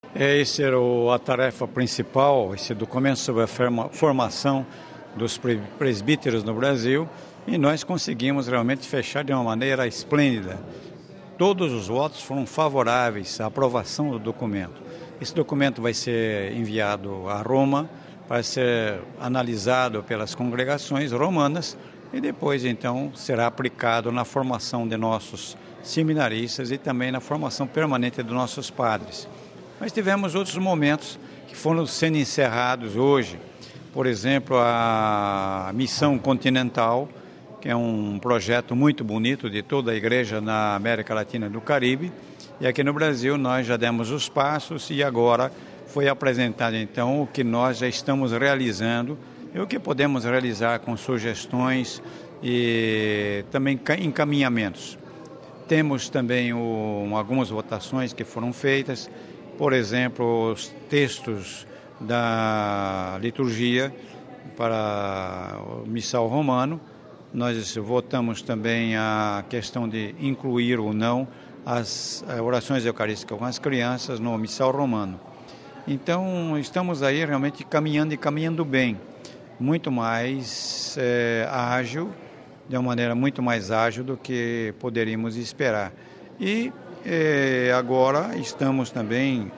Essa era a tarefa principal, esse documento sobre a formação dos presbíteros no Brasil, e nós conseguimos realmente fechar de uma maneira esplêndida. Todos os votos foram favoráveis à aprovação do documento. Esse documento vai ser enviado a Roma para ser analisado pelas congregações romanas e depois, então, será aplicado na formação de nossos seminaristas e também na formação permanente dos nossos padres. Mas tivemos outros momentos que foram sendo encerrados hoje. Por exemplo, a Missão Continental, que é um projeto muito bonito de toda a igreja na América Latina e do Caribe. E aqui no Brasil nós já demos os passos e agora foi apresentado então o que nós já estamos realizando e o que podemos realizar com sugestões e também encaminhamentos. Temos também algumas votações que foram feitas, por exemplo, os textos da liturgia para o missal romano. Nós votamos também a questão de incluir ou não as orações eucarísticas com as crianças no missal romano. Então, estamos aí realmente caminhando e caminhando bem, muito mais ágil, de uma maneira muito mais ágil do que poderíamos esperar. E agora estamos também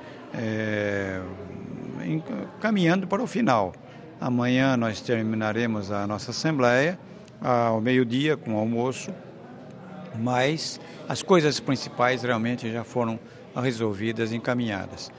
caminhando para o final. Amanhã nós terminaremos a nossa assembleia ao meio-dia com o almoço, mas as coisas principais realmente já foram resolvidas, encaminhadas.